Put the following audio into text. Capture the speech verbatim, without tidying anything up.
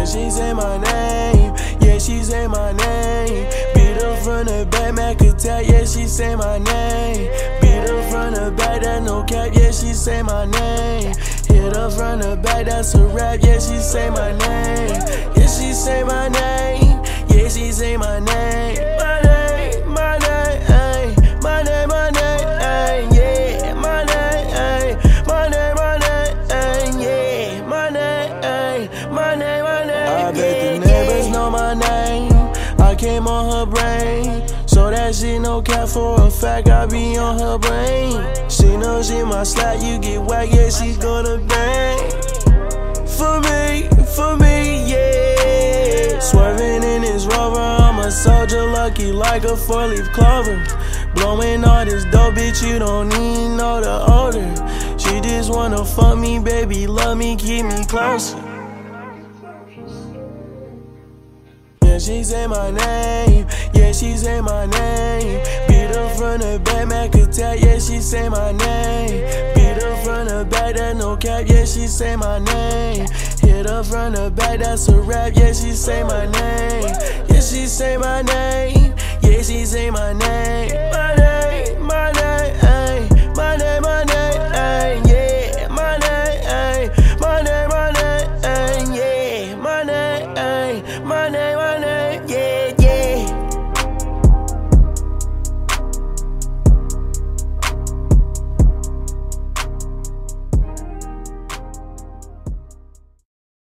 Yeah, she say my name. Yeah, she say my name. Beat her from the back, Mac attack. Yeah, she say my name. Beat her from the back, that no cap. Yeah, she say my name. Hit her from the back, that's a rap. Yeah, she say my name. Yeah, she say my name. Yeah, she say my name. My name, my name, ayy. My name, my name, ayy. Yeah, my name, ayy. My name, my name, ayy. Yeah, my name, ayy. My name, my name. I bet the neighbors know my name. I came on her brain, so that she no cap for a fact. I be on her brain. She know she my slap, you get whack, yeah, she gonna bang. For me, for me, yeah. Swerving in this rover, I'm a soldier, lucky like a four-leaf clover. Blowing all this dope, bitch, you don't even know the odor. She just wanna fuck me, baby, love me, keep me closer. Yeah, she say my name. Yeah, she say my name. Beat her from the back, Mac attack. Yeah, she say my name. Beat her from the back, that no cap. Yeah, she say my name. Hit her from the back, that's a rap. Yeah, she say my name. Yeah, she say my name. Yeah, she say my name. My name.